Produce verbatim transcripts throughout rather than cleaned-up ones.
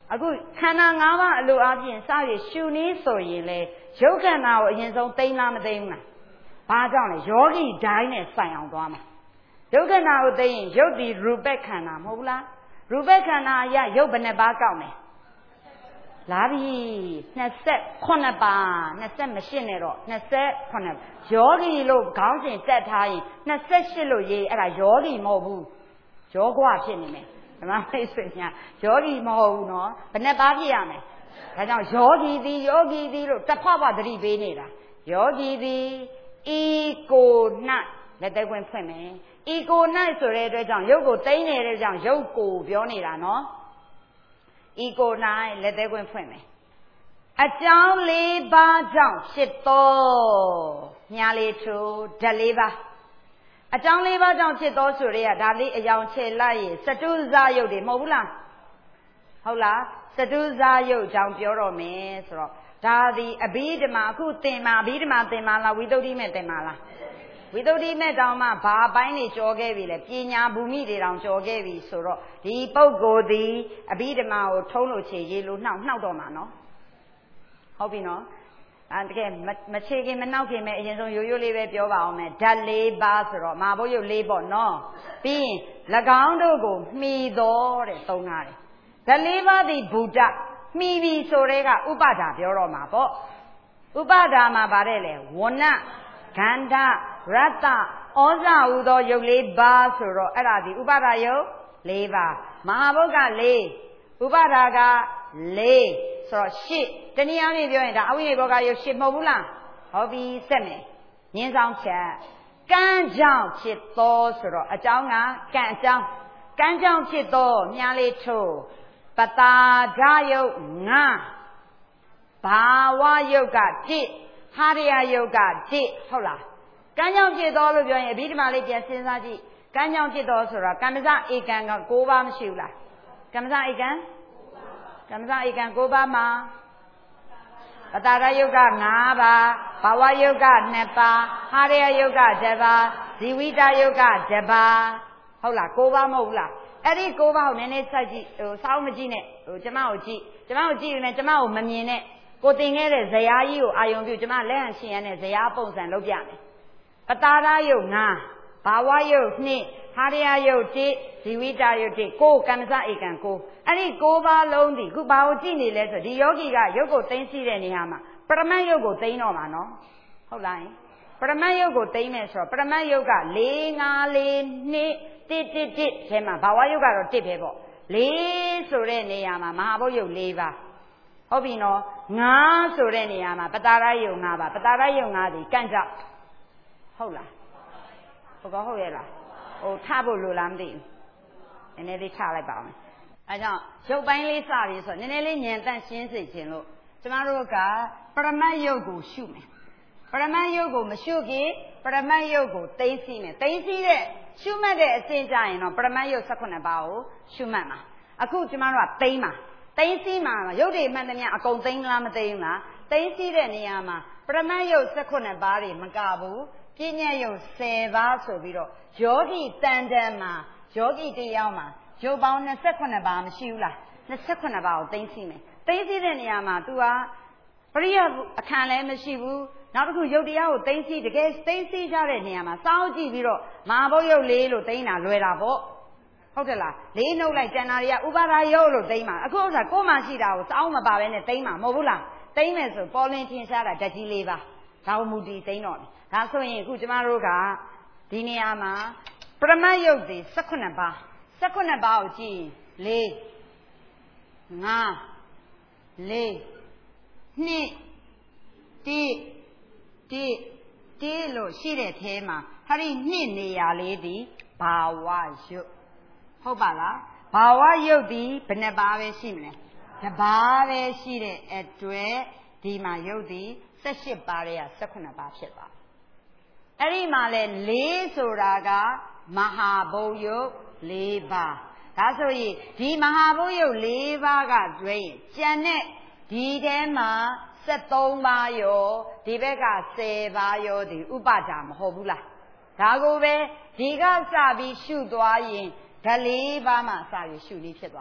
အခုခန္ဓာ၅ပါးအလိုအပြင်စရရှုနည်းဆိုရင်လေရုပ်ခန္ဓာကိုအရင်ဆုံးသိမ်းလားမသိဘူးလားဘာကြောင့်လဲယောဂီဒိုင်းနဲ့ဆိုင်အောင်သွားမှာရုပ်ခန္ဓာကိုသိရင်ရုပ်ဒီရူပခန္ဓာမဟုတ်ဘူးလားရူပခန္ဓာအရရုပ်ဘယ်နှပါးကောက်မယ်လာပြီနှစ်ဆယ့်ခုနှစ်ပါးနှစ်ဆယ့်မရှိနဲ့တော့နှစ်ဆယ့်ခုနှစ်ယောဂီလို့ခေါင်းစဉ်တက်ထားရင်နှစ်ဆယ့်ရှစ်လို့ရေးအဲ့ဒါယောဂီမဟုတ်ဘူးယောဂွဖြစ်နေမယ်ဓမ္မမိတ်ဆွေများယောဂီမဟုတ်ဘူးနော်ဘယ်နှပါးဖြစ်ရမယ်ဒါကြောင့်ယောဂီသည်ယောဂီသည်လို့တစ်ဖက်ဖက်သတိပေးနေတာယောဂီသည်ဤကို၌လက်သက်ခွင့်ဖွင့်မယ်ဤကို၌ဆိုတဲ့အတွက်ကြောင့်ရုပ်ကိုသိမ်းနေတဲ့ကြောင့်ရုပ်ကိုပြောနေတာနော်ဤကို၌လက်သက်ခွင့်ဖွင့်မယ်အကြောင်း၄ပါးကြောင့်ဖြစ်သောမြားလေးထိုးဓာတ်၄ပါးအကြောင်း၄ပါးကြောင့်ဖြစ်သောဆိုရဲကဒါလေးအယောင်ချေလိုက်ရင်စတုဇာယုတ်တွေမဟုတ်ဘူးလားဟုတ်လားစတုဇာယုတ်ကြောင့်ပြောတော့မယ်ဆိုတော့ဒါသည်အဘိဓမ္မာအခုသင်မှာအဘိဓမ္မာသင်မှာလားဝိသုဒ္ဓိမဲ့သင်မှာလားဝိသုဒ္ဓိမဲ့တောင်မှဘာပိုင်းတွေကြော်ခဲ့ပြီလဲပညာဘူမိတွေတောင်ကြော်ခဲ့ပြီဆိုတော့ဒီပုဂ္ဂိုလ်သည်အဘိဓမ္မာကိုထုံးလို့ချေရေးလို့နှောက်နှောက်တော့မှာနော်ဟုတ်ပြီနော်အဲတကယ်မချေခင်မနှောက်ခင်ပဲအရင်ဆုံးရိုးရိုးလေးပဲပြောပါအောင်မယ်ဓာတ်၄ပါးဆိုတော့မဟာဘုတ်ရုပ်၄ပေါ့နော်ပြီးရင်၎င်းတို့ကိုမှီတော်တဲ့သုံးထားတယ်ဓာတ်၄ပါးသည်ဘုဒ္ဓမှီပြီဆိုတဲ့ကဥပါဒါပြောတော့မှာပေါ့ဥပါဒါမှာဗါတဲ့လေဝဏဂန္ဓရတ္တဩဇဟူသောရုပ်၄ပါးဆိုတော့အဲ့ဒါဒီဥပါဒါရုပ်၄ပါးမဟာဘုတ်က၄ဥပါဒါက၄ဆိုတော့ရှစ်တနည်းအားဖြင့်ပြောရင်ဒါအဝိနည်းဘောကရုပ်ရှစ်မဟုတ်ဘူးလားဟုတ်ပြီစက်မယ်ညင်းဆောင်ချက်ကံကြောင့်ဖြစ်သောဆိုတော့အကြောင်းကကံအကြောင်းကံကြောင့်ဖြစ်သောမြားလေးထိုးပတာဓာယုတ်ငါဘာဝယုတ်ကတစ်ဟာရယယုတ်ကတစ်ဟုတ်လားကံကြောင့်ဖြစ်သောလို့ပြောရင်အဘိဓမ္မာလေးပြန်စဉ်းစားကြည့်ကံကြောင့်ဖြစ်သောဆိုတော့ကမ္မစဧကံက၉ပါးမရှိဘူးလားကမ္မစဧကံကမ္မစဧကံ၉ပါးမှာပတာရယုတ်က၅ပါးဘာဝယုတ်က၂ပါးဟာရယယုတ်ကတစ်ပါးဇီဝိတယုတ်ကတစ်ပါးဟုတ်လား၉ပါးမဟုတ်ဘူးလားအဲ့ဒီ၉ပါးကိုနည်းနည်းစိုက်ကြည့်ဟိုစောင်းမကြည့်နဲ့ဟိုကျမကိုကြည့်ကျမကိုကြည့်နေကျမကိုမမြင်နဲ့ကိုတင်ခဲ့တဲ့ဇယားကြီးကိုအာယုံပြုကျမလက်ဟန်ရှင်ရတဲ့ဇယားပုံစံလုပ်ပြမယ်ပတာရယုတ်၅ဘာဝယုတ်၂ဟာရယုတ်၁ဇီဝိတယုတ်၁ကိုကမ္မစဧကံကိုအဲ့ဒီ၉ပါးလုံးဒီခုဘာကိုကြည့်နေလဲဆိုဒီယောဂီကရုပ်ကိုသိသိတဲ့နေရာမှာပရမတ်ယုတ်ကိုသိတော့မှာနော်ဟုတ်လားပရမတ်ယုတ်ကိုသိမယ်ဆိုတော့ပရမတ်ယုတ်က၄၅၄၂တစ်တစ်တစ်ထဲမှာဘာဝယုတ်ကတော့တစ်ပဲပေါ့လေးဆိုတဲ့နေရာမှာမဟာဘုတ်ယုတ်၄ပါးဟုတ်ပြီနော်ငါးဆိုတဲ့နေရာမှာပတာရယုတ်၅ပါးပတာရယုတ်၅ဒီကန့်ကြောက်ဟုတ်လားဟုတ်ကောဟုတ်ရဲ့လားဟိုထဖို့လိုလားမသိဘူးနည်းနည်းလေးချလိုက်ပါအောင်အဲကြောင့်ရုပ်ပိုင်းလေးစပြီဆိုတော့နည်းနည်းလေးဉာဏ်တန့်ရှင်းစေခြင်းလို့ကျမတို့ကပရမတ်ယုတ်ကိုရှုမယ်ပရမတ်ယုတ်ကိုမရှုခင်ပရမတ်ယုတ်ကိုသိသိမယ်သိသိတဲ့ရှုမှတ်တဲ့အစဉ်ကြရင်တော့ပရမတ်ယုတ်၁၈ပါးကိုရှုမှတ်မှာအခုကျမတို့ကသိမှာသိသိမှာရုပ်တွေမှန်သမျှအကုန်သိလားမသိဘူးလားသိသိတဲ့နေရာမှာပရမတ်ယုတ်၁၈ပါးတွေမကဘူးပြဉ္ညာယုတ်၁၀ပါးဆိုပြီးတော့ယောဂီတန်တန်မှာယောဂီတယောက်မှာရုပ်ပေါင်း၂၈ပါးမရှိဘူးလား၂၈ပါးကိုသိသိမယ်သိသိတဲ့နေရာမှာ तू ကပရိယအခန့်လည်းမရှိဘူးနောက်တစ်ခုရုပ်တရားကိုသိသိတကယ်သိသိကြတဲ့နေရာမှာစောင့်ကြည့်ပြီးတော့မဟာဘုတ်ရုပ်လေးလို့သိတာလွယ်တာပေါ့ဟုတ်တယ်လားလေးနှုတ်လိုက်ကျန်တာတွေကဥပါဒါယုတ်လို့သိမှာအခုဥစ္စာကိုယ်မှရှိတာကိုစောင့်မပါဘဲနဲ့သိမှာမဟုတ်ဘူးလားသိမယ်ဆိုပေါ်လင်းထင်ရှားတာဓာတ်ကြီးလေးပါဒါဝမူတီသိတော့တယ်ဒါဆိုရင်အခုကျမတို့ကဒီနေရာမှာပရမတ်ယုတ်တွေ၁၈ပါး၁၈ပါးကိုကြည့်၄၅၄၂တစ်တစ်တစ်လို့ရှိတဲ့ထဲမှာဟာဒီနှစ်နေရာလေးဒီဘာဝယုတ်ဟုတ်ပါလားဘာဝယုတ်ဒီဘယ်နှပါးပဲရှိမလဲတစ်ပါးပဲရှိတဲ့အတွက်ဒီမှာယုတ်ဒီ၁၈ပါးတွေက၁၈ပါးဖြစ်သွားအဲ့ဒီမှာလဲ၄ဆိုတာကမဟာဘုတ်ယုတ်၄ပါးဒါဆိုရင်ဒီမဟာဘုတ်ယုတ်၄ပါးကတွဲရင်ကျန်တဲ့ဒီထဲမှာ၁၃ပါးရောဒီဘက်က၁၀ပါးရောဒီဥပါဒါမဟုတ်ဘူးလားဒါကိုပဲဒီကစပြီးရှုသွားရင်ဓာတ်၄ပါးမှစပြီးရှုနည်းဖြစ်သွားတယ်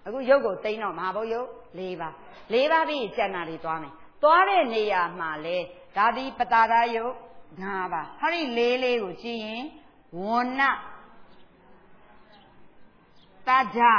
အခုရုပ်ကိုသိမ်းတော့မဟာဘုတ်ရုပ်၄ပါး၄ပါးပြီးကျန်တာတွေသွားမယ်သွားတဲ့နေရာမှာလေဒါဒီပတာရယုတ်၅ပါးဟာဒီလေးလေးကိုကြည့်ရင်ဝဏ္ဏတတ္ထ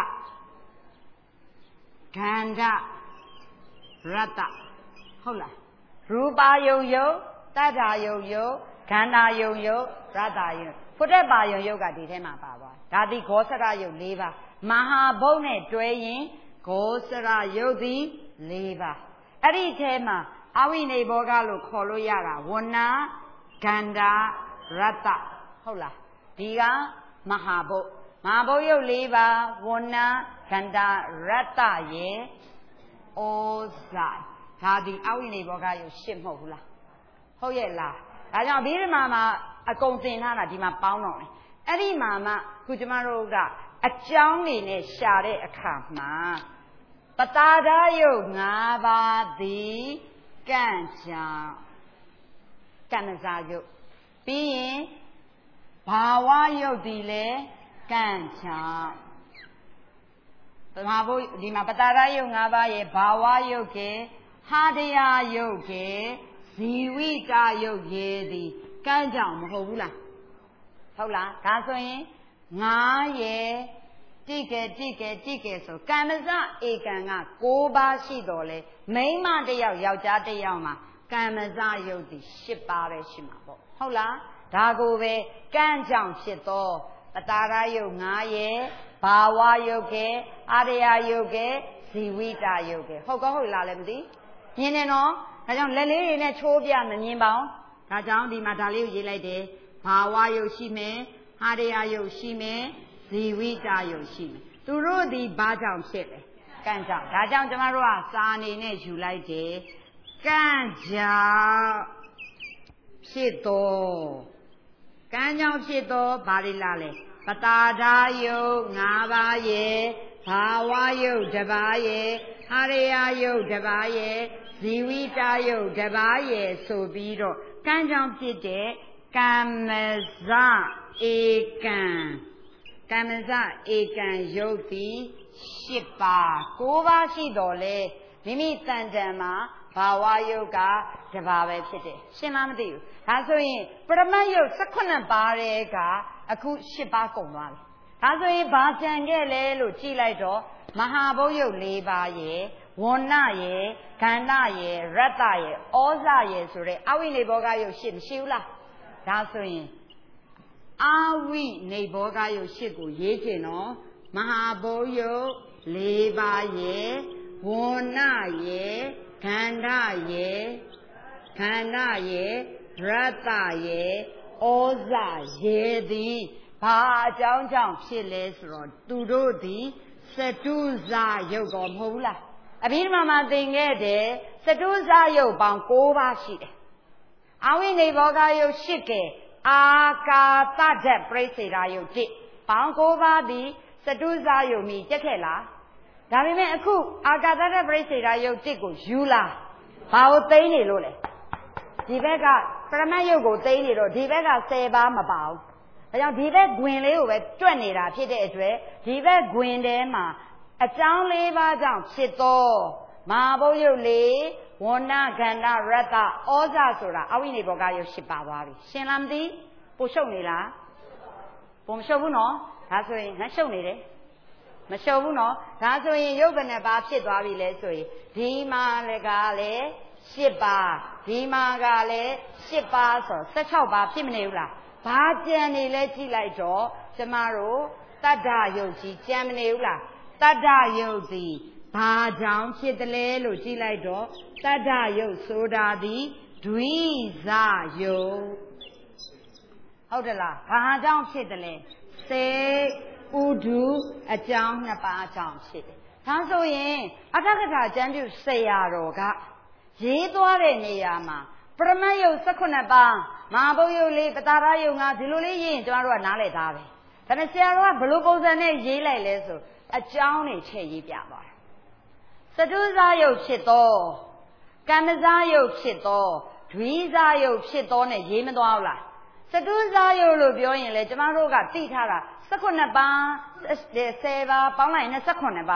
ခန္ဓာရတ္တဟုတ်လားရူပါယုံယုတ်တတ္ထာယုံယုတ်ခန္ဓာယုံယုတ်ရတ္တယုံဖုဒ္ဓပါယုံယုတ်ကဒီထဲမှာပါသွားဒါဒီဂောစရယုတ်၄ပါးမဟာဘုတ်နဲ့တွဲရင်ဂောစရယုတ်ဒီ၄ပါးအဲ့ဒီထဲမှာအဝိနေဘောကလို့ခေါ်လို့ရတာဝဏ္ဏခန္ဓာရတ္တဟုတ်လားဒီကမဟာဘုတ်မဟာဘုတ်ယုတ်၄ပါးဝဏ္ဏခန္ဓာရတ္တရဲ့ဩဇာဒါဒီအဝိနေဘောကယုတ်ရှစ်မဟုတ်ဘူးလားဟုတ်ရဲ့လားဒါကြောင့်ဒီမှာမှာအကုန်သင်ထားတာဒီမှာပေါင်းတော့တယ်အဲ့ဒီမှာမှခုကျမတို့ကအကြောင်းနေနဲ့ရှာတဲ့အခါမှာပတာဒယုတ်၅ပါးသည်ကံကြောင့်ကံစာယုတ်ပြီးရင်ဘာဝယုတ်သည်လည်းကံကြောင့်ပမာဘုဒီမှာပတာဒယုတ်၅ပါးရဲ့ဘာဝယုတ်ကဲဟာတရားယုတ်ကဲဇီဝိတာယုတ်ရဲ့သည်ကံကြောင့်မဟုတ်ဘူးလားဟုတ်လားဒါဆိုရင်ငါရဲ့တိကေတိကေတိကေဆိုကံမစဧကံက၉ပါးရှိတော်လဲမိန်းမတစ်ယောက်ယောက်ျားတစ်ယောက်မှာကံမစယုတ်သည်၈ပါးပဲရှိမှာပေါ့ဟုတ်လားဒါကိုပဲကံကြောင့်ဖြစ်သောပတာရယုတ်၅ရဲ့ဘာဝယုတ်ကဲအာရယယုတ်ကဲဇီဝိတာယုတ်ကဲဟုတ်ကောဟုတ်လားလည်းမသိမြင်နေနော်ဒါကြောင့်လက်လေးတွေနဲ့ချိုးပြမမြင်ပါဘူးဒါကြောင့်ဒီမှာဒါလေးကိုရေးလိုက်တယ်ဘာဝယုတ်ရှိမယ်အာရယယုတ်ရှိမယ်ဇီဝိတာယုတ်ရှိမယ်သူတို့ဒီဘာကြောင့်ဖြစ်လဲကံကြောင့်ဒါကြောင့်ကျမတို့ကစာအနေနဲ့ယူလိုက်တယ်ကံကြောင့်ဖြစ်တော်ကံကြောင့်ဖြစ်တော်ဘာတွေလားလဲပတာဒယုတ်၅ပါးရဲ့ဘာဝယုတ်တစ်ပါးရဲ့အာရယယုတ်တစ်ပါးရဲ့ဇီဝိတာယုတ်တစ်ပါးရဲ့ဆိုပြီးတော့ကံကြောင့်ဖြစ်တဲ့ကမ္မစဧကံကမ္မစဧကံယုတ်သည်၈ပါး၉ပါးရှိတော်လဲမိမိတန်တန်မှာဘာဝယုတ်ကတစ်ပါးပဲဖြစ်တယ်ရှင်းလားမသိဘူးဒါဆိုရင်ပရမတ်ယုတ်၁၈ပါးတဲ့ကအခု၈ပါးကုန်သွားပြီဒါဆိုရင်ဘာကြံခဲ့လဲလို့ကြည့်လိုက်တော့မဟာဘုတ်ယုတ်၄ပါးရဲ့ဝဏ္ဏရဲ့ခန္ဓာရဲ့ရတ္တရဲ့ဩဇာရဲ့ဆိုတဲ့အဝိနေဘောကယုတ်ရှစ်မရှိဘူးလားဒါဆိုရင်အဝိနေဘောကယုတ်ရှစ်ကိုရေးချင်တော့မဟာဘုတ်ယုတ်၄ပါးရဲ့ဝဏ္ဏရဲ့ခန္ဓာရဲ့ခန္ဓာရဲ့ရတ္တရဲ့ဩဇာရဲ့သည်ဘာအကြောင်းကြောင့်ဖြစ်လဲဆိုတော့သူတို့သည်စတုဇာယုတ်တော်မဟုတ်ဘူးလားအဘိဓမ္မာမှာသင်ခဲ့တဲ့စတုဇာယုတ်ပေါင်း၉ပါးရှိတယ်အဝိနေဘောကယုတ်၈ကဲအာကာသဓာတ်ပရိစ္ဆေဒယုတ်၁ပေါင်း၉ပါးသည်စတုဇာယုတ်မီတက်ခဲ့လားဒါပေမဲ့အခုအာကာသဓာတ်ပရိစ္ဆေဒယုတ်၁ကိုယူလာဘာကိုသိနေလို့လဲဒီဘက်ကပရမတ်ယုတ်ကိုသိနေတော့ဒီဘက်က၁၀ပါးမပါဘူးဒါကြောင့်ဒီဘက်ဂွင်လေးကိုပဲတွက်နေတာဖြစ်တဲ့အတွက်ဒီဘက်ဂွင်ထဲမှာအကြောင်း၄ပါးကြောင့်ဖြစ်သောမဟာဘုတ်ယုတ်၄ဝဏ္ဏခန္ဓာရတ္တဩဇာဆိုတာအဝိနေဘောကယုတ်၈ပါးသွားပြီရှင်းလားမသိပို့ရှုပ်နေလားပို့မရှုပ်ဘူးနော်ဒါဆိုရင်ငါရှုပ်နေတယ်မရှုပ်ဘူးနော်ဒါဆိုရင်ယုတ်ဘယ်နှပါးဖြစ်သွားပြီလဲဆိုရင်ဒီမှာလည်းကလည်း၈ပါးဒီမှာကလည်း၈ပါးဆို၁၆ပါးဖြစ်မနေဘူးလားဘာကြံနေလဲကြည့်လိုက်တော့ကျမတို့တတ္တယုတ်ကြီးကြံမနေဘူးလားတတ္တယုတ်သည်ဘာကြောင့်ဖြစ်တယ်လဲလို့ကြည့်လိုက်တော့တတ္တယုတ်ဆိုတာသည်ဒွိဇယုတ်ဟုတ်တယ်လားဘာကြောင့်ဖြစ်တယ်လဲစေဥဒုအကြောင်းနှစ်ပါးကြောင့်ဖြစ်တယ်ဒါဆိုရင်အဋ္ဌကထာကျမ်းပြုဆရာတော်ကရေးသွားတဲ့နေရာမှာပရမတ်ယုတ်၁၈ပါးမဟာဘုတ်ယုတ်လေးပတာရယုတ်၅ဒီလိုလေးရေးရင်ကျွန်တော်တို့ကနားလည်သားပဲဒါပေမဲ့ဆရာတော်ကဘလို့ပုံစံနဲ့ရေးလိုက်လဲဆိုအကြောင်းတွေထည့်ရေးပြသွားတယ်စတုဇာယုတ်ဖြစ်သောကမ္မဇာယုတ်ဖြစ်သောဒွိဇာယုတ်ဖြစ်သောနဲ့ရေးမသွားဘူးလားစတုဇာယုတ်လို့ပြောရင်လေကျမတို့ကသိထားတာ၁၈ပါး၁၀ပါးပေါင်းလိုက်ရင်၂၈ပါး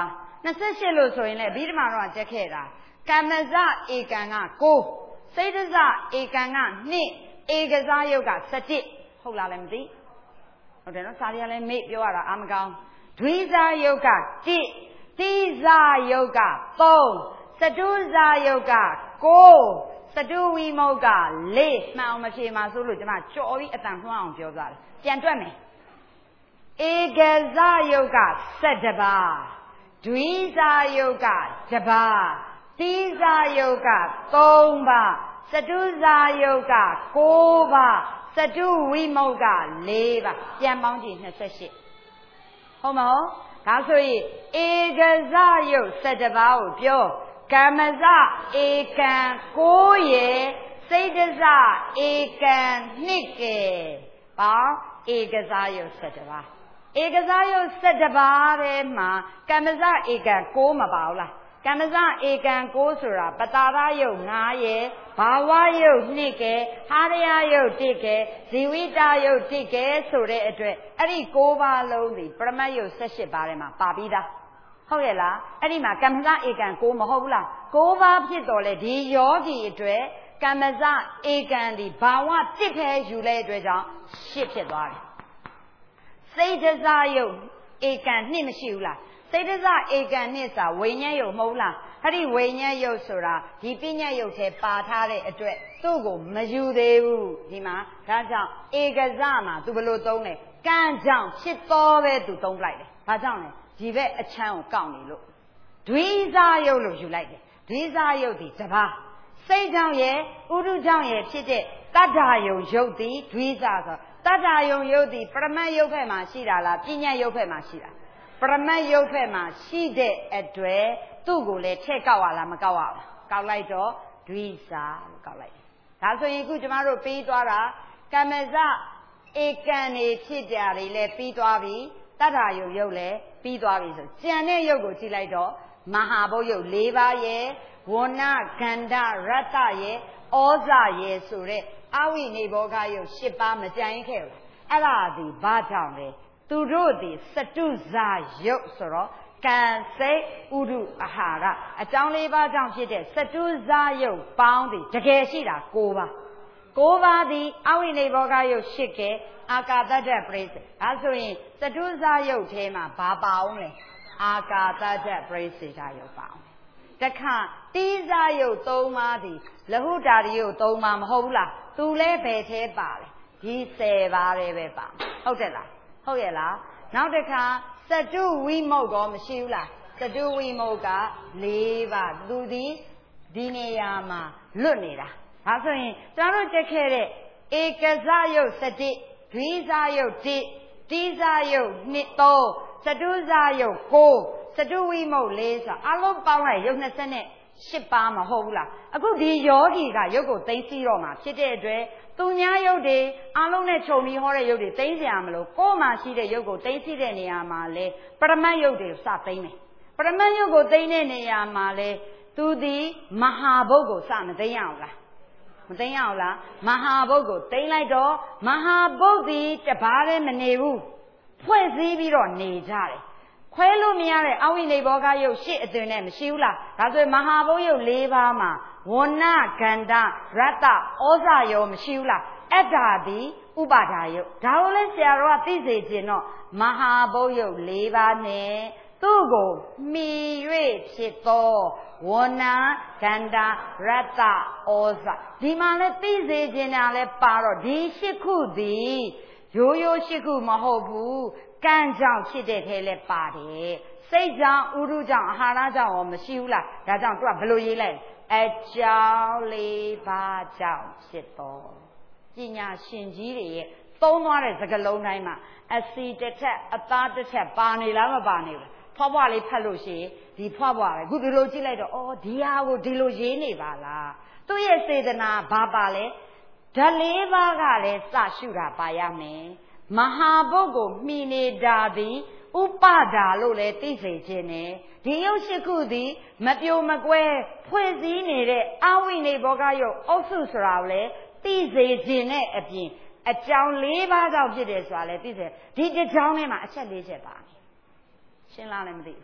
နှစ်ဆက်ရှစ်လို့ဆိုရင်လေပြီးဒီမှာတော့တက်ခဲ့တာကမ္မဇဧကံကကိုစိတ်တဇဧကံကနှစ်ဧကစားယုတ်ကစတိဟုတ်လားလည်းမသိဟုတ်တယ်နော်စာရီကလည်းမေ့ပြောရတာအာမကောင်းဒွိဇာယုတ်ကတိတိဇာယုတ်ကသုံးစတုဇာယုတ်ကကိုစတုဝိမုတ်ကလေးမှန်အောင်မဖြေမှာဆိုလို့ကျွန်မကြော်ပြီးအတန်မှန်းအောင်ပြောသွားတယ်ပြန်တွက်မယ်ဧကဇာယုတ်ကဆယ်တပါးဒွိဇာယုတ်ကတပါးတိဇာယုတ်ကသုံးပါးစတုဇာယုတ်ကကိုးပါးစတုဝိမုတ်ကလေးပါပြန်ပေါင်းကြည့်နှစ်ဆက်ရှစ်ဟုတ်မဟုတ်ဒါဆိုရင်ဧကဇယုတ်ဆယ်တပါးကိုပြောကမ္မဇဧကံကိုးရယ်စိတ်တဇဧကံနှစ်ကဲပေါင်းဧကဇယုတ်ဆယ်တပါးဧကဇယုတ်ဆယ်တပါးထဲမှာကမ္မဇဧကံကိုးမပါဘူးလားကမ္မဇဧကံကိုးဆိုတာပတာရယုတ်ငါးရယ်ဘာဝယုတ်နှစ်ကဲဟာရယယုတ်တစ်ကဲဇီဝိတယုတ်တစ်ကဲဆိုတဲ့အတွက်အဲ့ဒီကိုးပါးလုံးဒီပရမတ်ယုတ်ဆယ်ရှစ်ပါးထဲမှာပါပြီးသားဟုတ်ရဲ့လားအဲ့ဒီမှာကမ္မဇဧကံကိုးမဟုတ်ဘူးလားကိုးပါးဖြစ်တော်လေဒီယောဂီအတွက်ကမ္မဇဧကံဒီဘာဝတစ်ခဲယူလဲအတွက်ကြောင့်ရှစ်ဖြစ်သွားတယ်စိတ်တဇယုတ်ဧကံနှစ်မရှိဘူးလားစိတ်တဇဧကံနှစ်စာဝိညာဉ်ယုတ်မဟုတ်လားအဲ့ဒီဝိညာဉ်ယုတ်ဆိုတာဒီပညာယုတ်ထဲပါထားတဲ့အတွက်သူ့ကိုမယူသေးဘူးဒီမှာဒါကြောင့်ဧကဇမှာသူဘယ်လိုသုံးလဲကံကြောင့်ဖြစ်တော်ပဲသူသုံးလိုက်တယ်ဘာကြောင့်လဲဒီဘက်အချမ်းကိုကောက်နေလို့ဒွိဇာယုတ်လို့ယူလိုက်တယ်ဒွိဇာယုတ်ဒီတပါးစိတ်ကြောင့်ရဲ့ဥဒုကြောင့်ရဲ့ဖြစ်တဲ့တတ္ထာယုံယုတ်ဒီဒွိဇာဆိုတတ္ထာယုံယုတ်ဒီပရမတ်ယုတ်ဘက်မှာရှိတာလားပညာယုတ်ဘက်မှာရှိတာပရမတ်ယုတ်ဘက်မှာရှိတဲ့အတွက်သူ့ကိုလည်းထည့်ကောက်ရလားမကောက်ရဘူးကောက်လိုက်တော့ဒွိဇာလို့ကောက်လိုက်တယ်ဒါဆိုရင်အခုကျမတို့ပြီးသွားတာကမ္မဇဧကံနေဖြစ်ကြတယ်လည်းပြီးသွားပြီတတ္ထာယုတ်ယုတ်လည်းပြီးသွားပြီဆိုကြံတဲ့ယုတ်ကိုကြည့်လိုက်တော့မဟာဘုတ်ယုတ်၄ပါးရဲ့ဝဏကန္ဓရတ္တရဲ့ဩဇရဲ့ဆိုတဲ့အဝိနေဘောဂယုတ်၈ပါးမကြံရင်ခဲ့ဘူးအဲ့ဒါဒီဘာကြောင့်လဲသူတို့ဒီစတုဇာယုတ်ဆိုတော့ကံစိတ်ဥဒုအာဟာရအကြောင်း၄ပါးကြောင့်ဖြစ်တဲ့စတုဇာယုတ်ပေါင်းဒီတကယ်ရှိတာ၉ပါး၉ပါးဒီအဝိနေဘောဂယုတ်၈ကဲအာကာတတ္တပရိစ္ဆေဒါဆိုရင်စတုဇာယုတ်ထဲမှာဘာပါအောင်လဲအာကာတတ္တပရိစ္ဆေဒယုတ်ပါအောင်တခါတိဇာယုတ်၃ပါးဒီလဟုတာရိယုတ်၃ပါးမဟုတ်ဘူးလားသူလည်းဘယ်ထဲပါလဲဒီ၁၀ပါးပဲပါဟုတ်တယ်လားဟုတ်ရဲ့လားနောက်တစ်ခါစတုဝိမုတ်ကောမရှိဘူးလားစတုဝိမုတ်က၄ပါးသူဒီဒီနေရာမှာလွတ်နေတာဒါဆိုရင်ကျွန်တော်တို့တက်ခဲ့တဲ့ဧကဇယုတ်စတိဒွိဇာယုတ်တိတိဇာယုတ်နှစ်သုံးစတုဇာယုတ်ကိုစတုဝိမုတ်လေးဆိုအလုံးပေါင်းလိုက်ယုတ်၂၈ပါးမဟုတ်ဘူးလားအခုဒီယောဂီကယုတ်ကိုသိသိတော့မှာဖြစ်တဲ့အတွက်သူများယုတ်တွေအလုံးနဲ့ခြုံပြီးဟောတဲ့ယုတ်တွေသိစရာမလိုကိုယ်မှာရှိတဲ့ယုတ်ကိုသိသိတဲ့နေရာမှာလဲပရမတ်ယုတ်တွေစသိမယ်ပရမတ်ယုတ်ကိုသိတဲ့နေရာမှာလဲသူဒီမဟာဘုတ်ကိုစမသိရအောင်လားမသိရအောင်လားမဟာဘုတ်ကိုသိလိုက်တော့မဟာဘုတ်ဒီတပါးလည်းမနေဘူးဖွဲ့စည်းပြီးတော့နေကြတယ်ခွဲလို့မရတဲ့အဝိနေဘောဂယုတ်ရှစ်အသွင်နဲ့မရှိဘူးလားဒါဆိုရင်မဟာဘုတ်ယုတ်၄ပါးမှာဝဏကန္ဓရတ္တဩဇယောမရှိဘူးလားအဲ့ဒါဒီဥပါဒါယုတ်ဒါကိုလည်းဆရာတော်ကသိစေခြင်းတော့မဟာဘုတ်ယုတ်၄ပါးနဲ့သူ့ကိုမှီ၍ဖြစ်သောဝဏကန္ဓရတ္တဩဇဒီမှာလည်းသိစေခြင်းတာလည်းပါတော့ဒီရှစ်ခုသည်ရိုးရိုးရှိခုမဟုတ်ဘူးကံကြောင့်ဖြစ်တဲ့ထဲလဲပါတယ်စိတ်ကြောင့်ဥရုကြောင့်အာဟာရကြောင့်ရောမရှိဘူးလားဒါကြောင့်သူကဘယ်လိုရေးလိုက်အကြောင်းလေးပါးကြောင့်ဖြစ်တော်ပညာရှင်ကြီးတွေရဲ့သုံးသွားတဲ့စကားလုံးတိုင်းမှာအစီတစ်ထက်အသားတစ်ထက်ပါနေလားမပါနေဘူးဖွားဖွားလေးဖတ်လို့ရှိရင်ဒီဖွားဖွားပဲအခုဒီလိုကြည့်လိုက်တော့အော်ဒီဟာကိုဒီလိုရေးနေပါလားသူ့ရဲ့စေတနာဘာပါလဲဓာတ်လေးပါးကလည်းစရှုတာပါရမယ်မဟာဘုတ်ကိုမှီနေတာသည်ဥပဒါလို့လည်းသိစေခြင်းနဲ့ဒီယုတ်ရှိခုသည်မပြိုမကွဲဖွဲ့စည်းနေတဲ့အဝိနေဘောဂယုတ်အုပ်စုဆိုတာကိုလည်းသိစေခြင်းနဲ့အပြင်အကြောင်း၄ပါးကြောင့်ဖြစ်တယ်ဆိုတာလည်းသိစေဒီတစ်ကြောင်းထဲမှာအချက်၄ချက်ပါရှင်းလားလည်းမသိဘူး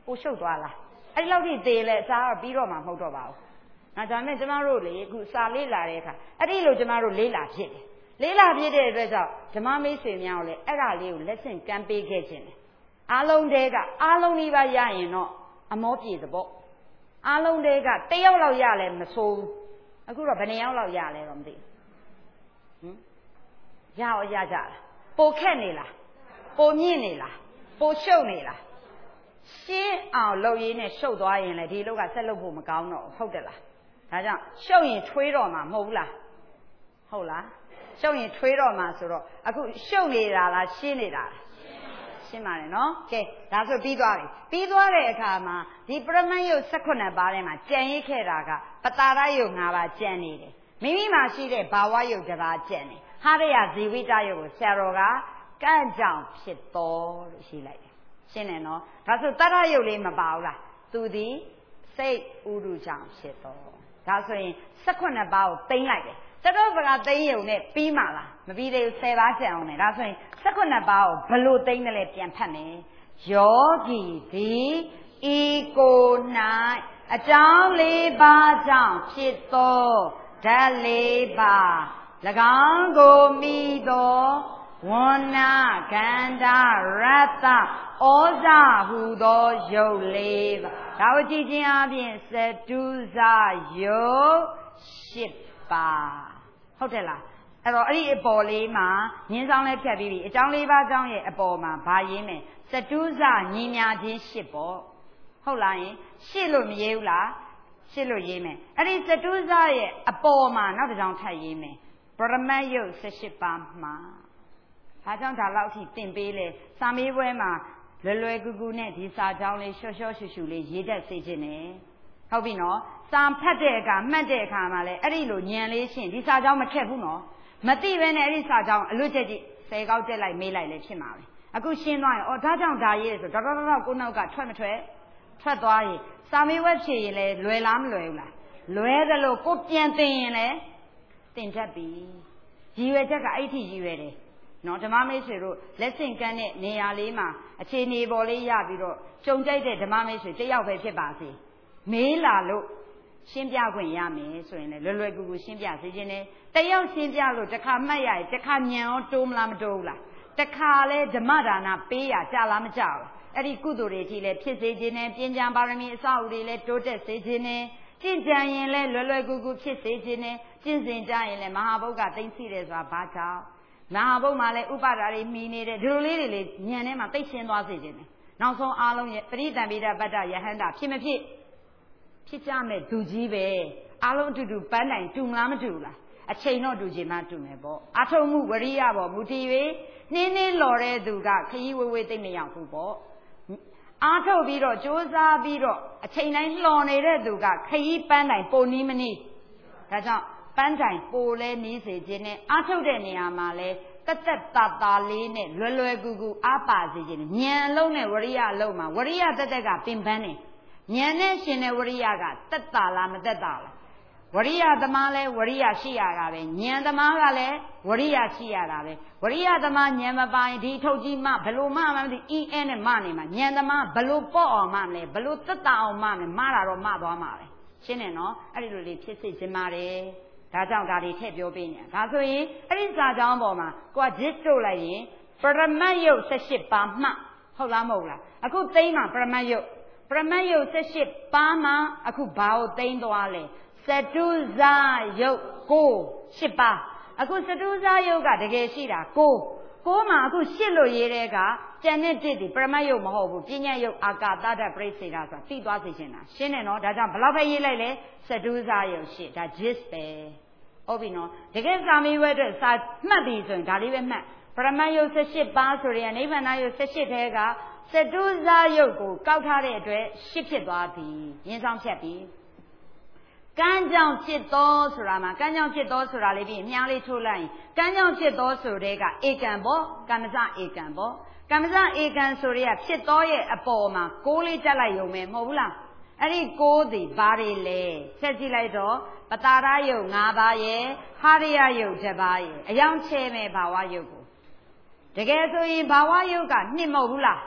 ပိုရှုပ်သွားလားအဲ့ဒီလောက်ထိသေးလဲစာပြီးတော့မှမဟုတ်တော့ပါဘူးအဲဒါနဲ့ကျမတို့လေအခုစာလေးလာတဲ့အခါအဲ့ဒီလိုကျမတို့လေးလာဖြစ်တယ်လေးလာဖြစ်တဲ့အတွက်ကြောင့်ဓမ္မမိတ်ဆွေများကိုလည်းအဲ့ဒါလေးကိုလက်ဆင့်ကမ်းပေးခဲ့ခြင်းတယ်အားလုံးတည်းကအားလုံးဒီပါရရင်တော့အမောပြေသဘောအားလုံးတည်းကတယောက်လောက်ရလဲမဆိုးဘူးအခုတော့ဘယ်နှယောက်လောက်ရလဲတော့မသိဘူးဟင်ရအောင်ရကြလားပိုခက်နေလားပိုမြင့်နေလားပိုရှုပ်နေလားရှင်းအောင်လုပ်ရင်းနဲ့ရှုပ်သွားရင်လေဒီလောက်ကဆက်လုပ်ဖို့မကောင်းတော့ဟုတ်တယ်လားဒါကြောင့်ရှုပ်ရင်ထွေးတော့မှာမဟုတ်ဘူးလားဟုတ်လားရှုပ်ရင်ထွေးတော့မှာဆိုတော့အခုရှုပ်နေတာလားရှင်းနေတာလားရှင်းပါတယ်နော်ကဲဒါဆိုပြီးသွားပြီပြီးသွားတဲ့အခါမှာဒီပရမတ်ယုတ်၁၈ပါးထဲမှာကြံရိပ်ခဲ့တာကပတာရယုတ်၅ပါးကြံနေတယ်မိမိမှာရှိတဲ့ဘာဝယုတ်တစ်ပါးကြံနေဟာရယဇီဝိတယုတ်ကိုဆရာတော်ကကန့်ကြောင်ဖြစ်တော်လို့ရှိလိုက်တယ်ရှင်းတယ်နော်ဒါဆိုတရယုတ်လေးမပါဘူးလားသူသည်စိတ်ဥဒုကြောင့်ဖြစ်တော်ဒါဆိုရင်၁၈ပါးကိုသိမ့်လိုက်တယ်တတော်ပကသိမ့်ယုံနဲ့ပြီးမှလားမပြီးသေးဘူး၁၀ပါးကျန်အောင်နဲ့ဒါဆိုရင်၁၈ပါးကိုဘလို့သိမ့်တယ်လဲပြန်ဖတ်မယ်ယောဂီသည်ဤကို၌အကြောင်း၄ပါးကြောင့်ဖြစ်သောဓာတ်၄ပါး၎င်းကိုမိသောဝဏ္ဏကန္တာရတ္တဩဇာဟူသောယုတ်လေးပါဒါကိုကြည့်ခြင်းအပြင်သတုဇယုတ်၈ပါးဟုတ်တယ်လားအဲ့တော့အဲ့ဒီအပေါ်လေးမှာညင်းဆောင်လေးဖြတ်ပြီးပြီအကြောင်း၄ပါးကြောင့်ရဲ့အပေါ်မှာဘာရင်းမယ်သတုဇညီညာခြင်း၈ပေါ့ဟုတ်လားယင်၈လို့မရေးဘူးလား၈လို့ရေးမယ်အဲ့ဒီသတုဇရဲ့အပေါ်မှာနောက်တစ်ကြောင်းထပ်ရေးမယ်ပရမတ်ယုတ်၁၈ပါးမှာဒါကြောင့်ဒါလောက်ထိသင်ပေးလေစာမေးပွဲမှာလွယ်လွယ်ကူကူနဲ့ဒီစာကြောင်းလေးရှော့ရှော့ရှူရှူလေးရေးတတ်စေခြင်းနဲ့ဟုတ်ပြီနော်စာဖတ်တဲ့အခါမှတ်တဲ့အခါမှာလည်းအဲ့ဒီလိုညံလေးရှင်းဒီစာကြောင်းမခက်ဘူးနော်မသိဘဲနဲ့အဲ့ဒီစာကြောင်းအလွတ်ချက်ကြည့်ဆယ်ကောက်တက်လိုက်မေးလိုက်လည်းဖြစ်မှာပဲအခုရှင်းသွားရင်အော်ဒါကြောင့်ဒါရေးဆိုတော့တော်တော်တော်ကိုနောက်ကထွက်မထွက်ထွက်သွားရင်စာမေးပွဲဖြေရင်လည်းလွယ်လားမလွယ်ဘူးလားလွယ်တယ်လို့ကိုပြန်သင်ရင်လည်းသင်တတ်ပြီရည်ရွယ်ချက်ကအဲ့ဒီရည်ရွယ်တယ်နော်ဓမ္မမိတ်ဆွေတို့လက်ဆင့်ကမ်းတဲ့နေရာလေးမှာအခြေအနေပေါ်လေးရပြီးတော့ကြုံကြိုက်တဲ့ဓမ္မမိတ်ဆွေတယောက်ပဲဖြစ်ပါစေမေးလာလို့ရှင်းပြခွင့်ရမယ်ဆိုရင်လည်းလွယ်လွယ်ကူကူရှင်းပြစေခြင်းနဲ့တယောက်ရှင်းပြလို့တစ်ခါမှတ်ရရင်တစ်ခါညံရောတိုးမလားမတိုးဘူးလားတစ်ခါလဲဓမ္မဒါနပေးရကြလားမကြဘူးအဲ့ဒီကုသိုလ်တွေကြီးလဲဖြစ်စေခြင်းနဲ့ပြဉ္စံပါရမီအစအုပ်တွေလဲတိုးတက်စေခြင်းနဲ့ကျင့်ကြံရင်လဲလွယ်လွယ်ကူကူဖြစ်စေခြင်းနဲ့ကျင့်စဉ်ကြရင်လဲမဟာဘုတ်ကသိမ့်စီတယ်ဆိုတာဘာကြောင့်မဟာဘုတ်မှာလဲဥပါဒါတွေမှီနေတဲ့ဒီလိုလေးတွေလေညံထဲမှာသိရှင်းသွားစေခြင်းနဲ့နောက်ဆုံးအားလုံးရဲ့ပရိသံပိဒပတ္တယဟန္တာဖြစ်မဖြစ်ဖြစ်ကြမဲ့သူကြီးပဲအားလုံးအတူတူပန်းတိုင်တူမလားမတူဘူးလားအချိန်တော့တူချင်မှတူမယ်ပေါ့အထုံမှုဝရိယပေါ်မူတည်၍နှင်းနှင်းလော်တဲ့သူကခရီးဝေးဝေးသိမ့်မရောက်ဘူးပေါ့အားထုတ်ပြီးတော့ကြိုးစားပြီးတော့အချိန်တိုင်းလှော်နေတဲ့သူကခရီးပန်းတိုင်ပုံနီးမနီးဒါကြောင့်ပန်းတိုင်ပိုလဲနီးစေခြင်းနဲ့အားထုတ်တဲ့နေရာမှာလဲတက်တက်တာတာလေးနဲ့လွယ်လွယ်ကူကူအားပါစေခြင်းဉာဏ်အလုံးနဲ့ဝရိယအလုံးမှာဝရိယတက်တက်ကပင်ပန်းနေဉာဏ်နဲ့ရှင်တဲ့ဝရိယကတက်တာလားမတက်တာလားဝရိယသမားလဲဝရိယရှိရတာပဲဉာဏ်သမားကလည်းဝရိယရှိရတာပဲဝရိယသမားဉာဏ်မပိုင်ဒီထုတ်ကြီးမှဘလို့မှမသိအင်းအဲနဲ့မှနေမှာဉာဏ်သမားဘလို့ပေါ့အောင်မှမလဲဘလို့တက်တာအောင်မှမလဲမှားတာတော့မှသွားမှာပဲရှင်းတယ်နော်အဲ့ဒီလိုလေးဖြစ်စေခြင်းပါတယ်ဒါကြောင့်ဒါတွေထည့်ပြောပေးနေတာဒါဆိုရင်အဲ့ဒီစာကြောင်းပေါ်မှာကိုက gist တို့လိုက်ရင်ပရမတ်ယုတ်၁၈ပါးမှဟုတ်လားမဟုတ်လားအခုသိမ်းမှာပရမတ်ယုတ်ပရမတ်ယုတ်၁၈ပါးမှာအခုဘာကိုသိမ်းသွားလဲသတုဇယုတ်ကို၈ပါးအခုသတုဇယုတ်ကတကယ်ရှိတာကိုကိုမှာအခုရှစ်လို့ရေးတဲ့ကကျန်တဲ့တစ်ဒီပရမတ်ယုတ်မဟုတ်ဘူးပညာယုတ်အာကာသတ္တပရိစ္ဆေဒဆိုတာသိသွားစေချင်တာရှင်းတယ်နော်ဒါကြောင့်ဘလောက်ပဲရေးလိုက်လဲသတုဇယုတ်ရှစ်ဒါ gist ပဲဟုတ်ပြီနော်တကယ်စာမေးပွဲအတွက်စာမှတ်ပြီဆိုရင်ဒါလေးပဲမှတ်ပရမတ်ယုတ်၁၈ပါးဆိုရင်နိဗ္ဗာန်ယုတ်၁၈ထဲကသတုဇယုတ်ကိုကောက်ထားတဲ့အတွက်ရှစ်ဖြစ်သွားပြီရင်းဆောင်ဖြတ်ပြီကံကြောင့်ဖြစ်သောဆိုတာမှာကံကြောင့်ဖြစ်သောဆိုတာလေးပြီးမြားလေးထိုးလိုက်ရင်ကံကြောင့်ဖြစ်သောဆိုတဲ့ကဧကံပေါ့ကမ္မစဧကံပေါ့ကမ္မစဧကံဆိုတဲ့ကဖြစ်သောရဲ့အပေါ်မှာကိုးလေးတက်လိုက်ရုံပဲမဟုတ်ဘူးလားအဲ့ဒီကိုးသည်ဘာတွေလဲဆက်ကြည့်လိုက်တော့ပတာရယုတ်၅ပါးရဲ့ဟာရယယုတ်တစ်ပါးရဲ့အယောင်ချဲမဲ့ဘာဝယုတ်ကိုတကယ်ဆိုရင်ဘာဝယုတ်ကနှစ်မဟုတ်ဘူးလား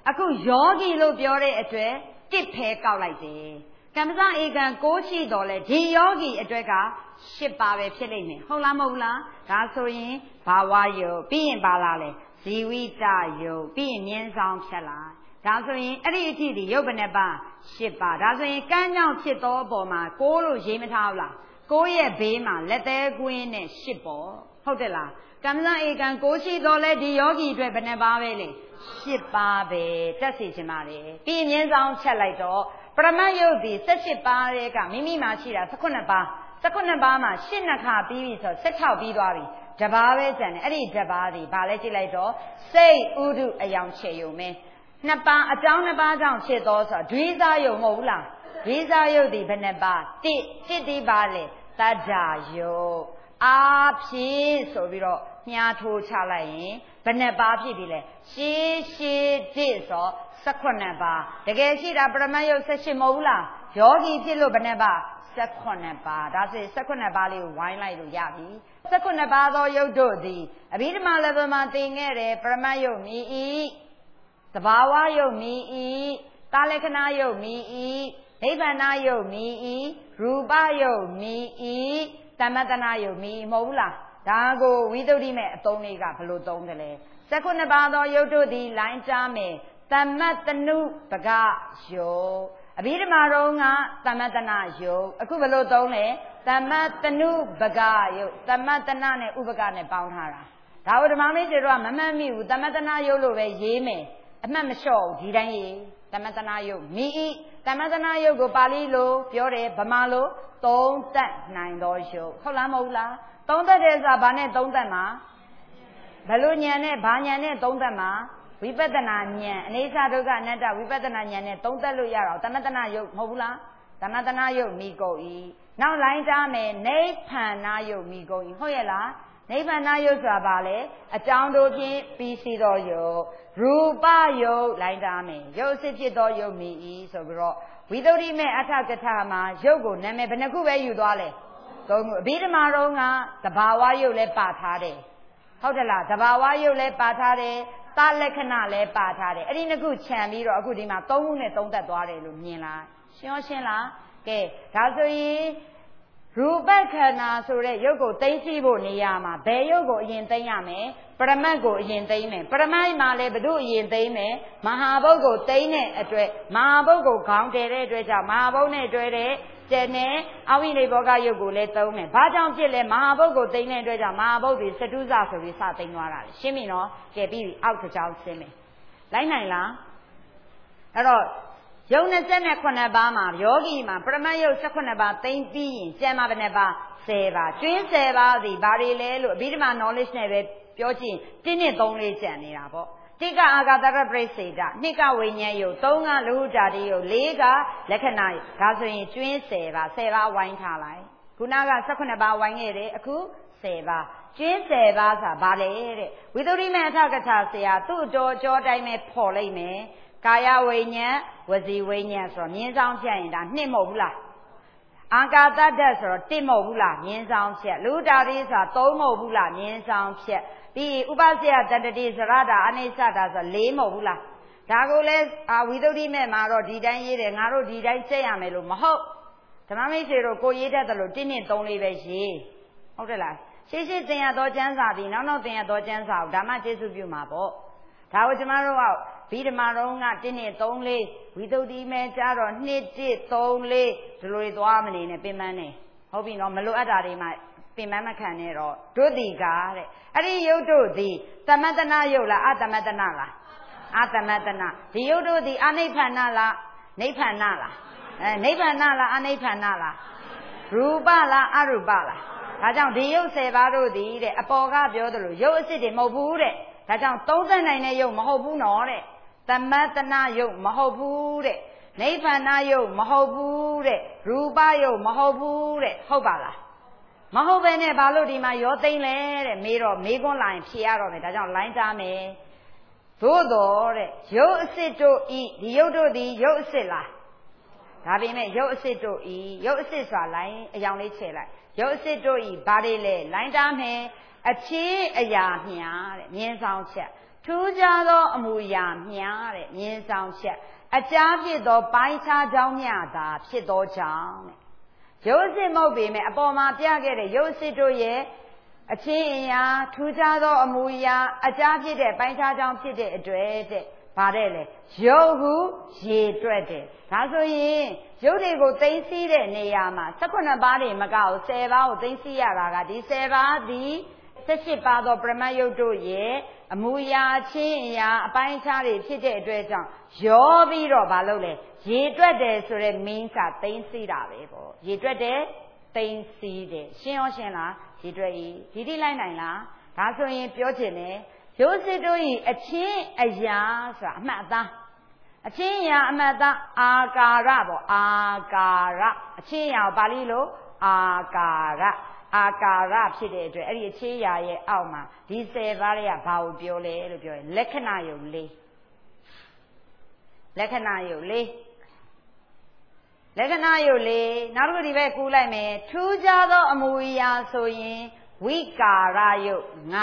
အခုယောဂီလို့ပြောတဲ့အတွက်တစ်ဖဲကောက်လိုက်တယ်ကမ္မစဧကံကိုရှိတော်လဲဒီယောဂီအတွက်ကရှစ်ပါးပဲဖြစ်လိမ့်မယ်ဟုတ်လားမဟုတ်လားဒါဆိုရင်ဘာဝယုတ်ပြီးရင်ပါလာလဲဇီဝိတယုတ်ပြီးရင်မြင်းဆောင်ဖြတ်လာဒါဆိုရင်အဲ့ဒီအထိဒီယုတ်ဘယ်နှပါရှစ်ပါဒါဆိုရင်ကမ်းကြောင့်ဖြစ်သောအပေါ်မှာကိုးလို့ရေးမထားဘူးလားကိုးရဲ့ဘေးမှာလက်သေးကွင်းနဲ့ရှစ်ပေါ်ဟုတ်တယ်လားကမ္မစဧကံကိုရှိတော်လဲဒီယောဂီအတွက်ဘယ်နှပါပဲလေရှစ်ပါပဲတက်စီချင်ပါလေပြီးမြင်းဆောင်ချက်လိုက်တော့ပရမတ်ယုတ်ဒီ၁၈ပါးရဲ့ကမိမိမှာရှိတာ၁၈ပါး၁၈ပါးမှာရှစ်နှစ်ခါပြီးပြီဆိုတော့၁၆ပြီးသွားပြီတပါးပဲကျန်တယ်အဲ့ဒီတပါးဒီဘာလဲကြည့်လိုက်တော့စိတ်ဥဒုအယောင်ချေယုံမဲနှစ်ပါးအကြောင်းနှစ်ပါးကြောင့်ဖြစ်သောဆိုတော့ဒွိစားယုံမဟုတ်ဘူးလားဒွိစားယုတ်ဒီဘယ်နှပါးတစ်တစ်ဒီပါလေတတ္တယုတ်အာဖြစ်ဆိုပြီးတော့မြားထိုးချလိုက်ရင်ဘယ်နှပါးဖြစ်ပြီလဲရှေးရှေးတစ်ဆို၁၈ပါးတကယ်ရှိတာပရမတ်ယုတ်၁၈မဟုတ်ဘူးလားယောဂီဖြစ်လို့ဘယ်နှပါး၁၈ပါးဒါဆိုရင်၁၈ပါးလေးကိုဝိုင်းလိုက်လို့ရပြီ၁၈ပါးသောယုတ်တို့သည်အဘိဓမ္မာလည်းပဲမှာသင်ခဲ့တယ်ပရမတ်ယုတ်မြည်ဤသဘာဝယုတ်မြည်ဤကာလက္ခဏာယုတ်မြည်ဤနိဗ္ဗာန်ယုတ်မြည်ဤရူပယုတ်မြည်ဤသမတနာယုတ်မြည်မဟုတ်ဘူးလားဒါကိုဝိသုဒ္ဓိမဲ့အသုံးလေးကဘယ်လိုသုံးတယ်လဲ၁၈ပါးသောယုတ်တို့သည်လိုင်းကြားမယ်သမတနုပကယုတ်အဘိဓမ္မာတော်ကသမတနာယုတ်အခုဘယ်လိုသုံးလဲသမတနုပကယုတ်သမတနာနဲ့ဥပကနဲ့ပေါင်းထားတာဒါဝဓမ္မမိတ်တွေတော့မမှတ်မိဘူးသမတနာယုတ်လို့ပဲရေးမယ်အမှတ်မလျှော့ဘူးဒီတိုင်းရေးသမတနာယုတ်မိဤသမတနာယုတ်ကိုပါဠိလိုပြောတယ်ဗမာလိုသုံးသပ်နိုင်သောယုတ်ဟုတ်လားမဟုတ်လားသုံးသပ်တယ်ဆိုတာဘာနဲ့သုံးသပ်မှာဘယ်လိုဉာဏ်နဲ့ဘာဉာဏ်နဲ့သုံးသပ်မှာဝိပဿနာဉာဏ်အနေစာဒုက္ခအနတ္တဝိပဿနာဉာဏ်နဲ့သုံးသပ်လို့ရတော့သမတနာယုတ်မဟုတ်ဘူးလားသမတနာယုတ်မိကုန်ဤနောက်လိုင်းကြားမယ်နိဗ္ဗာန်ယုတ်မိကုန်ဤဟုတ်ရဲ့လားနိဗ္ဗာန်ယုတ်ဆိုတာဘာလဲအကြောင်းတို့ဖြင့်ပြီးစီသောယုတ်ရူပယုတ်လိုင်းကြားမယ်ယုတ်စစ်ဖြစ်သောယုတ်မိဤဆိုပြီးတော့ဝိသုဒ္ဓိမဲ့အထကထာမှာယုတ်ကိုနာမည်ဘယ်နှခုပဲယူသွားလဲသုံးခုအဘိဓမ္မာတော်ကသဘာဝယုတ်လည်းပါထားတယ်ဟုတ်တယ်လားသဘာဝယုတ်လည်းပါထားတယ်သလက္ခဏာလည်းပါထားတယ်အဲ့ဒီနှစ်ခုခြံပြီးတော့အခုဒီမှာသုံးခုနဲ့သုံးသက်သွားတယ်လို့မြင်လားရှင်းရှင်းလားကဲဒါဆိုရင်ရူပခန္ဓာဆိုတဲ့ရုပ်ကိုသိသိဖို့နေရာမှာဘယ်ရုပ်ကိုအရင်သိရမယ်ပရမတ်ကိုအရင်သိမယ်ပရမတ်မှာလည်းဘု து အရင်သိမယ်မဟာဘုတ်ကိုသိတဲ့အတွက်မဟာဘုတ်ကိုခေါင်းတည်တဲ့အတွက်ကြောင့်မဟာဘုတ်နဲ့တွဲတဲ့ကျန်တဲ့အဝိနိဘောဂရုပ်ကိုလည်းသုံးမယ်ဘာကြောင့်ဖြစ်လဲမဟာဘုတ်ကိုသိတဲ့အတွက်ကြောင့်မဟာဘုတ်ဒီစတုဇဆိုပြီးစသိမ်းသွားတာလေရှင်းပြီနော်ကဲပြီးပြီအောက်တစ်ကြောင်းရှင်းမယ်လိုက်နိုင်လားအဲ့တော့ယုံ၂၇ပါးမှာယောဂီမှာပရမတ်ယုတ်၁၈ပါးသိမ့်ပြီးရင်ကျန်မှာဘယ်နှပါ၁၀ပါးကျွင်း၁၀ပါးသည်ဘာတွေလဲလို့အဘိဓမ္မာ knowledge နဲ့ပဲပြောကြည့်တင်းနဲ့သုံးလေးကျန်နေတာပေါ့တိကအာဂတရပရိစေတနှစ်ကဝိညာဉ်ယုတ်သုံးကလဟုတာတိယုတ်လေးကလက္ခဏာယုတ်ဒါဆိုရင်ကျွင်း၁၀ပါး၁၀ပါးဝိုင်းထားလိုက်ခုနက၁၈ပါးဝိုင်းခဲ့တယ်အခု၁၀ပါးကျွင်း၁၀ပါးဆိုတာဘာလဲတဲ့ဝိသုဒ္ဓိမေအထကထာဆရာသူ့အတော်ကြောတိုင်းပဲဖော်လိုက်မယ်ကာယဝိညာဉ်ဝစီဝိညာဉ်ဆိုတော့မြင်းဆောင်ဖြတ်ရင်ဒါနှစ်မဟုတ်ဘူးလားအာကာသတ္တဆိုတော့တစ်မဟုတ်ဘူးလားမြင်းဆောင်ဖြတ်လူတာတိဆိုတာသုံးမဟုတ်ဘူးလားမြင်းဆောင်ဖြတ်ပြီးဥပစယတတ္တိစရတာအနိစ္စတာဆိုလေးမဟုတ်ဘူးလားဒါကိုလဲအာဝိသုဒ္ဓိမဲ့မှာတော့ဒီတိုင်းရေးတယ်ငါတို့ဒီတိုင်းစက်ရမယ်လို့မဟုတ်ဓမ္မမိတ်ဆွေတို့ကိုရေးတတ်တယ်လို့တစ်နှစ်သုံးလေးပဲရေးဟုတ်တယ်လားရှေ့ရှေ့သင်ရသောကျမ်းစာပြီးနောက်နောက်သင်ရသောကျမ်းစာကိုဒါမှကျေစုပြုမှာပေါ့ဒါကိုကျမတို့ကဗိဓမာတော်ကတစ်နှစ်သုံးလေးဝိသုဒ္ဓိမဲ့ကြတော့နှစ်တစ်သုံးလေးဒီလိုသွားမနေနဲ့ပင်ပန်းနေဟုတ်ပြီနော်မလိုအပ်တာတွေမှပင်ပန်းမခံနဲ့တော့တို့ဒီကားတဲ့အဲ့ဒီယုတ်တို့သည်သမတနာယုတ်လားအသမတနာလားအသမတနာဒီယုတ်တို့သည်အနိဗ္ဗာန်လားနိဗ္ဗာန်လားအဲနိဗ္ဗာန်လားအနိဗ္ဗာန်လားရူပလားအရူပလားဒါကြောင့်ဒီယုတ်၁၀ပါးတို့သည်တဲ့အပေါ်ကပြောသလိုယုတ်အစစ်တွေမဟုတ်ဘူးတဲ့ဒါကြောင့်သုံးသပ်နိုင်တဲ့ယုတ်မဟုတ်ဘူးနော်တဲ့သမတနာယုတ်မဟုတ်ဘူးတဲ့နိဗ္ဗာန်ယုတ်မဟုတ်ဘူးတဲ့ရူပယုတ်မဟုတ်ဘူးတဲ့ဟုတ်ပါလားမဟုတ်ပဲနဲ့ဘာလို့ဒီမှာရောသိမ့်လဲတဲ့မေးတော့မေးခွန်းလာရင်ဖြေရတော့မယ်ဒါကြောင့်လိုင်းထားမယ်သို့တော်တဲ့ယုတ်အစစ်တို့ဤဒီယုတ်တို့ဒီယုတ်အစစ်လားဒါပေမဲ့ယုတ်အစစ်တို့ဤယုတ်အစစ်ဆိုတာလိုင်းအယောင်လေးချဲလိုက်ယုတ်အစစ်တို့ဤဘာတွေလဲလိုင်းထားမယ်အချင်းအရာမြာတဲ့မြင်းဆောင်ချက်ထူးခြားသောအမူအရာများတဲ့မြင်ဆောင်ချက်အကြားဖြစ်သောပိုင်းခြားကြောင်းများသာဖြစ်သောကြောင့်တဲ့ရုပ်စစ်မဟုတ်ပေမဲ့အပေါ်မှာပြခဲ့တဲ့ရုပ်စစ်တို့ရဲ့အချင်းအရာထူးခြားသောအမူအရာအကြားဖြစ်တဲ့ပိုင်းခြားကြောင်းဖြစ်တဲ့အတွက်တဲ့ဗါတဲ့လေရုပ်ဟုရေတွက်တယ်ဒါဆိုရင်ရုပ်တွေကိုသိမ်းဆည်းတဲ့နေရာမှာ၁၈ပါးတွေမကဘူး၁၀ပါးကိုသိမ်းဆည်းရတာကဒီ၁၀ပါးဒီ၁၈ပါးသောပရမတ်ရုပ်တို့ရဲ့အမူအရာချင်းအရာအပိုင်းခြားတွေဖြစ်တဲ့အတွက်ကြောင့်ရောပြီးတော့ဘာလို့လဲရေတွက်တယ်ဆိုတဲ့ means ကသိမ်းဆည်းတာပဲပေါ့ရေတွက်တယ်သိမ်းဆည်းတယ်ရှင်းရောရှင်းလားရေတွက်ဤဒီတိလိုက်နိုင်လားဒါဆိုရင်ပြောချင်တယ်ရုပ်စစ်တို့ဤအချင်းအရာဆိုတာအမှတ်အသားအချင်းအရာအမှတ်အသားအာကာရပေါ့အာကာရအချင်းအရာပါဠိလိုအာကာရအာကာရဖြစ်တဲ့အတွက်အဲ့ဒီအချင်းအရာရဲ့အောက်မှာဒီ၁၀ပါးတွေကဘာကိုပြောလဲလို့ပြောရင်လက္ခဏာယုတ်လေးလက္ခဏာယုတ်လေးလက္ခဏာယုတ်လေးနောက်တစ်ခုဒီဘက်ကူးလိုက်မယ်ထူးခြားသောအမူအရာဆိုရင်ဝိကာရယုတ်၅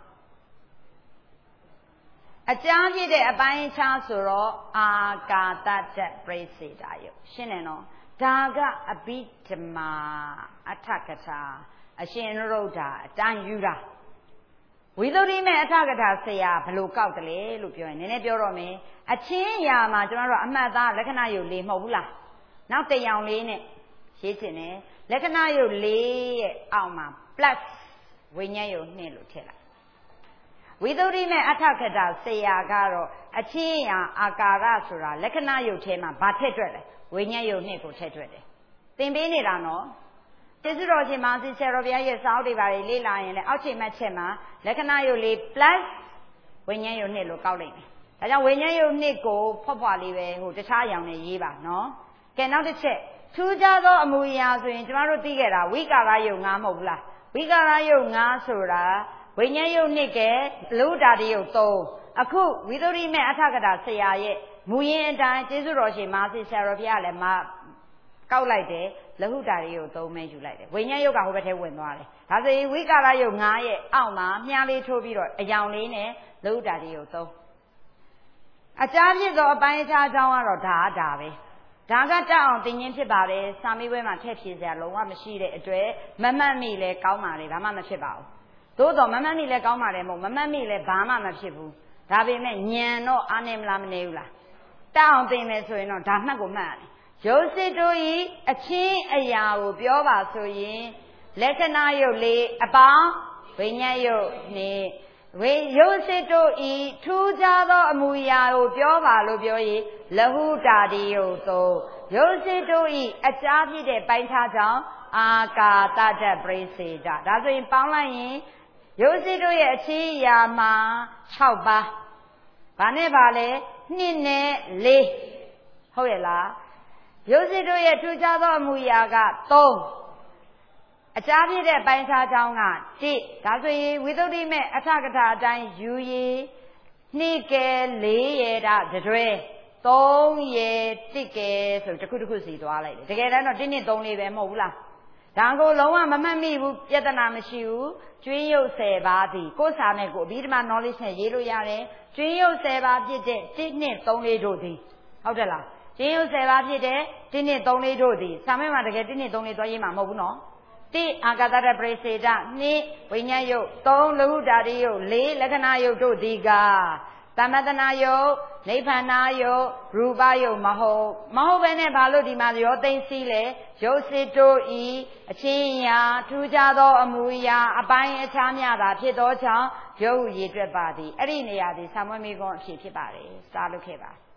အကြားဖြစ်တဲ့အပိုင်းခြားဆိုတော့အာကာတတ္တပရိစေတယုတ်ရှင်းတယ်နော်ဒါကအဘိဓမ္မာအထကထာအရှင်နရုဒ္ဓအတိုင်းယူတာဝိသုဒ္ဓိမဲ့အထကထာဆရာဘယ်လိုကောက်တယ်လဲလို့ပြောရင်နည်းနည်းပြောတော့မယ်အချင်းအရာမှာကျွန်တော်တို့အမှတ်သားလက္ခဏာယုတ်လေးမဟုတ်ဘူးလားနောက်တရောင်လေးနဲ့ရေးချင်တယ်လက္ခဏာယုတ်လေးရဲ့အောက်မှာ plus ဝိညာဉ်ယုတ်နှစ်လို့ထည့်လိုက်ဝိသုဒ္ဓိမဲ့အထကထာဆရာကတော့အချင်းအရာအာကာရဆိုတာလက္ခဏာယုတ်ထဲမှာဘာထည့်တွက်လဲဝိညာဉ်ယုတ်နှစ်ကိုထည့်တွက်တယ်သင်ပေးနေတာနော်ကျေးဇူးတော်ရှင်မာသီဆရာတော်ဘုရားရဲ့စာအုပ်တွေပါလေ့လာရင်လည်းအောက်ခြေမှတ်ချက်မှာလက္ခဏာယုတ်လေး plus ဝိညာဉ်ယုတ်နှစ်လို့ကောက်လိုက်မယ်ဒါကြောင့်ဝိညာဉ်ယုတ်နှစ်ကိုဖွက်ဖွာလေးပဲဟိုတခြားအရောင်နဲ့ရေးပါနော်ကဲနောက်တစ်ချက်ထူးခြားသောအမူအရာဆိုရင်ကျမတို့သိခဲ့တာဝိကာရယုတ်၅မဟုတ်ဘူးလားဝိကာရယုတ်၅ဆိုတာဝိညာဉ်ယုတ်နှစ်ကလူတာတယုတ်၃အခုဝိသုဒ္ဓိမဲ့အထကထာဆရာရဲ့မူရင်းအတိုင်းကျေးဇူးတော်ရှင်မာသီဆရာတော်ဘုရားလည်းမကောက်လိုက်တယ်လဟုတာတယုတ်၃မဲယူလိုက်တယ်ဝိညာဉ်ယုတ်ကဟိုဘက်ထဲဝင်သွားတယ်ဒါဆိုရင်ဝိကာရယုတ်၅ရဲ့အောက်မှာမြားလေးထိုးပြီးတော့အယောင်လေးနဲ့လဟုတာတယုတ်၃အကြားဖြစ်သောအပိုင်းအခြားအကြောင်းကတော့ဒါအတာပဲဒါကတက်အောင်သင်ခြင်းဖြစ်ပါတယ်စာမေးပွဲမှာထည့်ဖြေစရာလုံးဝမရှိတဲ့အတွက်မမှတ်မိလဲကောင်းပါလေဘာမှမဖြစ်ပါဘူးသို့တော့မမှတ်မိလဲကောင်းပါတယ်မဟုတ်မမှတ်မိလဲဘာမှမဖြစ်ဘူးဒါပေမဲ့ညံတော့အားနေမလားမနေဘူးလားတက်အောင်သင်မယ်ဆိုရင်တော့ဒါမှတ်ကိုမှတ်ရတယ်ရုပ်စစ်တို့ဤအချင်းအရာကိုပြောပါဆိုရင်လက္ခဏာယုတ်လေးအပေါင်းဝိညာဉ်ယုတ်နဲ့ဝေရုပ်စစ်တို့ဤထူးခြားသောအမူအရာကိုပြောပါလို့ပြောရင်လဟုတာတိယုတ်သုံးရုပ်စစ်တို့ဤအကြားဖြစ်တဲ့ပိုင်းခြားကြောင့်အာကာတတ္တပရိစေတဒါဆိုရင်ပေါင်းလိုက်ရင်ရုပ်စစ်တို့ရဲ့အချင်းအရာမှာ၆ပါးဘာနဲ့ပါလဲနှစ်နဲ့လေးဟုတ်ရဲ့လားရုပ်စစ်တို့ရဲ့ထူးခြားသောအမူအရာက၃အကြားဖြစ်တဲ့ပိုင်းခြားကြောင်းကတစ်ဒါဆိုရင်ဝိသုဒ္ဓိမဲ့အထကထာအတိုင်းယူရင်နှစ်ကဲလေးရတာတတွဲသုံးရတစ်ကဲဆိုတခုတခုစီသွားလိုက်တယ်တကယ်တမ်းတော့တစ်နှစ်သုံးလေးပဲမဟုတ်ဘူးလားဒါကိုလုံးဝမမှတ်မိဘူးပြဿနာမရှိဘူးကျွင်းရုပ်၁၀ပါးသည်ကိုယ်စာနဲ့ကိုအဘိဓမ္မာ knowledge နဲ့ရေးလို့ရတယ်ကျွင်းရုပ်၁၀ပါးဖြစ်တဲ့တစ်နှစ်သုံးလေးတို့သည်ဟုတ်တယ်လားကျွင်းရုပ်၁၀ပါးဖြစ်တဲ့တစ်နှစ်သုံးလေးတို့သည်စာမေးမှာတကယ်တစ်နှစ်သုံးလေးသွားရေးမှာမဟုတ်ဘူးနော်တိအာကာတတပရိစေတနှစ်ဝိညာဉ်ယုတ်သုံးလဟုတာတိယုတ်လေးလက္ခဏာယုတ်တို့ဒီကသမတနာယုတ်နိဗ္ဗာန်ယုတ်ရူပယုတ်မဟုတ်မဟုတ်ပဲနဲ့ဘာလို့ဒီမှာရောသိမ့်စီးလဲရုပ်စစ်တို့ဤအချင်းအရာထူးခြားသောအမူအရာအပိုင်းအခြားများတာဖြစ်သောကြောင့်ရုပ်ရည်တွက်ပါသည်အဲ့ဒီနေရာသည်ဆံမွေးမိကုန်းအဖြစ်ဖြစ်ပါတယ်စားလုပ်ခဲ့ပါ